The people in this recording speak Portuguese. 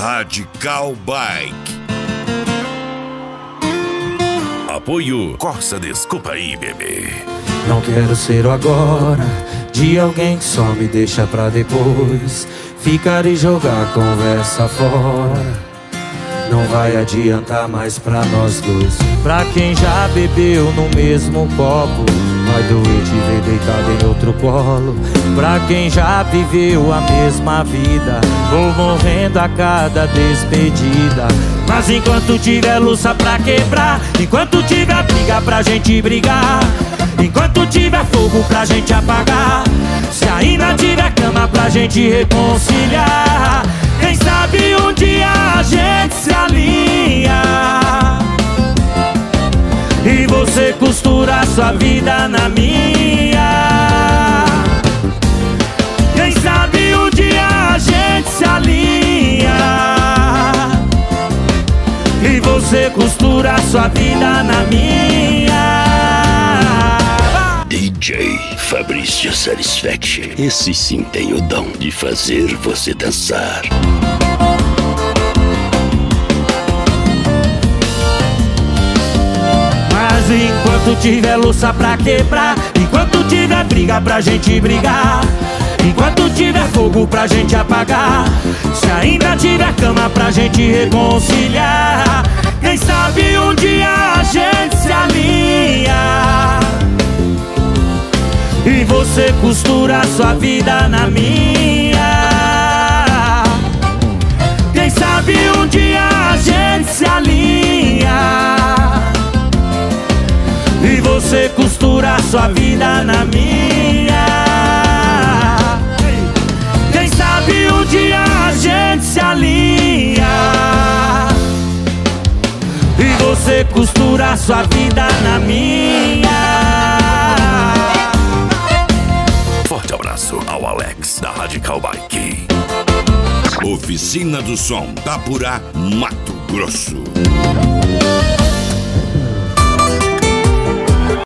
Radical Bike. Apoio Corsa, desculpa aí, bebê. Não quero ser o agora de alguém que só me deixa pra depois ficar e jogar a conversa fora. Não vai adiantar mais pra nós dois. Pra quem já bebeu no mesmo copo, vai doer te ver deitado em outro colo. Pra quem já viveu a mesma vida, vou morrendo a cada despedida. Mas enquanto tiver louça pra quebrar, enquanto tiver briga pra gente brigar, enquanto tiver fogo pra gente apagar, se ainda tiver cama pra gente reconciliar, quem sabe um dia a gente se alinha e você costura a sua vida na minha. Quem sabe um dia a gente se alinha e você costura a sua vida na minha. DJ Fabrício Satisfaction. Esse sim tem o dom de fazer você dançar. Mas enquanto tiver louça pra quebrar, enquanto tiver briga pra gente brigar, enquanto tiver fogo pra gente apagar, se ainda tiver cama pra gente reconciliar, quem sabe um dia a gente se alinha e você costura a sua vida na minha. Quem sabe um dia a gente se alinha e você costura a sua vida na minha. Quem sabe um dia a gente se alinha e você costura a sua vida na minha. Forte abraço ao Alex da Radical Bike. Oficina do Som, Tapurá, Mato Grosso.